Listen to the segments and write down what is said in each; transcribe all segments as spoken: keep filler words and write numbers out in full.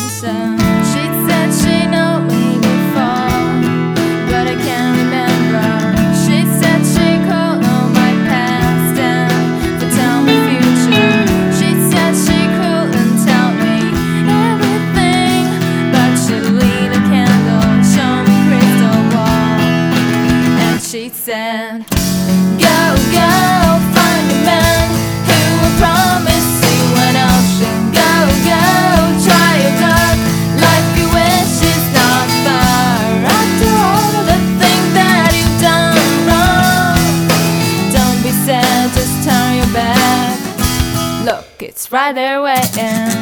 answer. She said she knew me before, but I can't remember. She said she could know my past and foretell my future. She said she couldn't tell me everything, but she lit a candle, show me crystal ball, and she said, go, go, find a man who will promise you an ocean. Go, go, try your luck, life you wish is not far. After all of the things that you've done wrong, don't be sad, just turn your back. Look, it's right there waiting.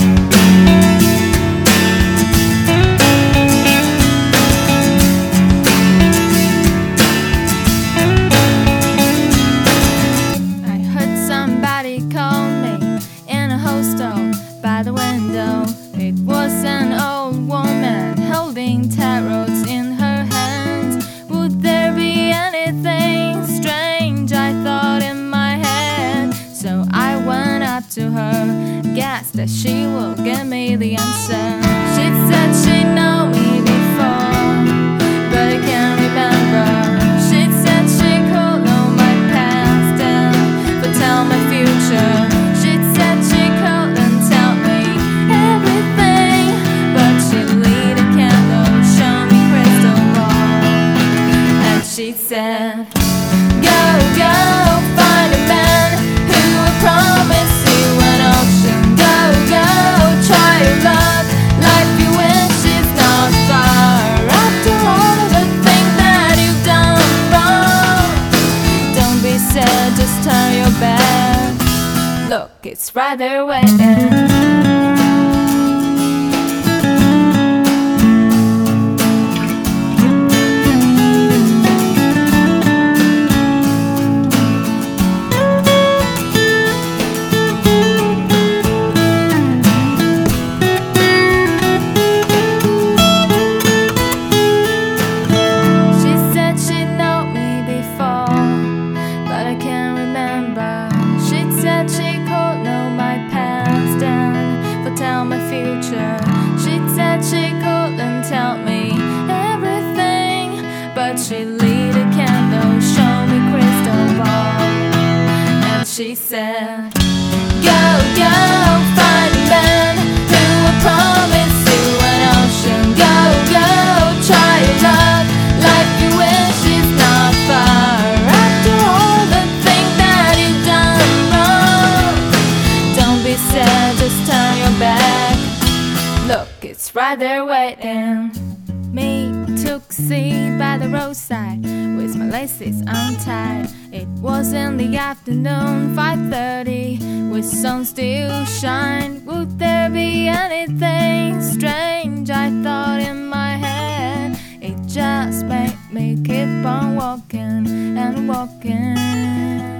By the window, it was an old woman holding tarots in her hands. Would there be anything strange, I thought in my head. So I went up to her, guessed that she will give me the answer. She said she knew me before, but I can't remember. She said she could know my past and foretell my future. She said she couldn't tell me everything, but she lit a candle, show me crystal ball, and she said, go, go, find a man who will promise you an ocean. Go, go, try your luck, life you wish is not far. After all of the things that you've done wrong, don't be sad, just turn your back. Look, it's right there waiting. My future. She said she couldn't tell me everything, but she lit a candle, show me crystal ball, and she said, go, go, find a man who will promise you an ocean. Go, go, try your luck, life you wish is not far. After all the things that you've done wrong, don't be sad, just turn your back. Look, it's right there waiting. Me took a seat by the roadside with my laces untied. It was in the afternoon, five thirty, with sun still shine. Would there be anything strange, I thought in my head. It just made me keep on walking and walking.